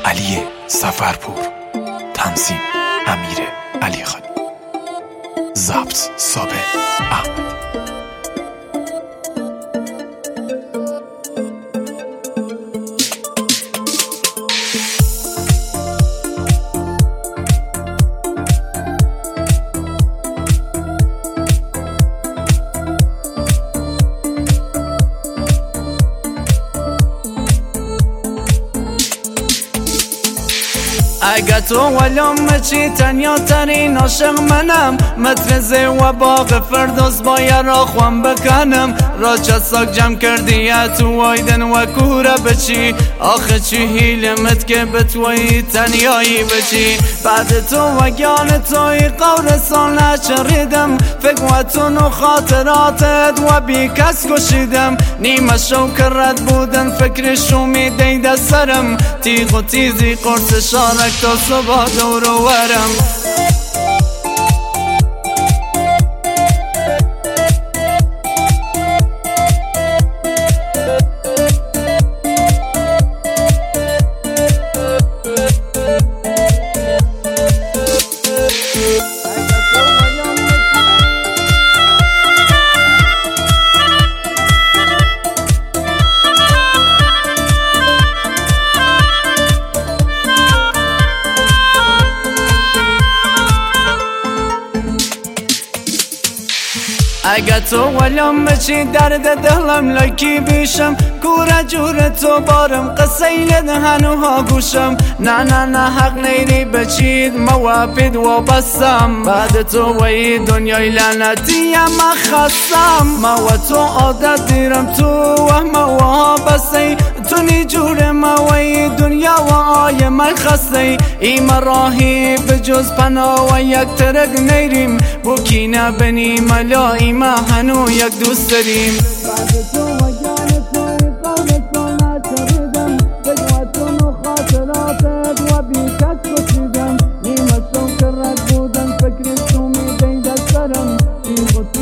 علی سفرپور، تنظیم امیر علیخانی، ضبط صابر احمدی. اگه تو ولم چی تنیا ترین عاشق منم، مترزه و باغ فردوس باید را خوام بکنم. را چه ساک جمع کردی تو وایدن و کوره بچی، آخه چی هیلمت که بتوی تنیایی بچی. بعد تو و گیان توی قورستان نچریدم، فکوتون و خاطراتت و بی کس کشیدم. نیمه شو کرد بودن فکرشو می دیده سرم، تیغ و تیزی قرص شارک تا صبح دور و ورم. اگه تو ولم بچی درد دلم لکی بیشم، کوره جور تو بارم قصه لدهنوها گوشم. نه حق نیری بچید موابد و بسم، بعد تو وی دنیای لعنتی ما خستم. ما و تو عادت دیرم تو و ما بسی، تو نی جور ما وی دنیا و آی من خسته. ایما راهی بجز پناه و یک ترک نیریم، بوکی نبنی ملایی ما هنو یک دوست داریم. بعد تو و جان توی قولتون نچریدم، فکرتون و خاطراتت و بی کس کشیدم. نیمه شو کرد بودن فکرشو می دیده سرم،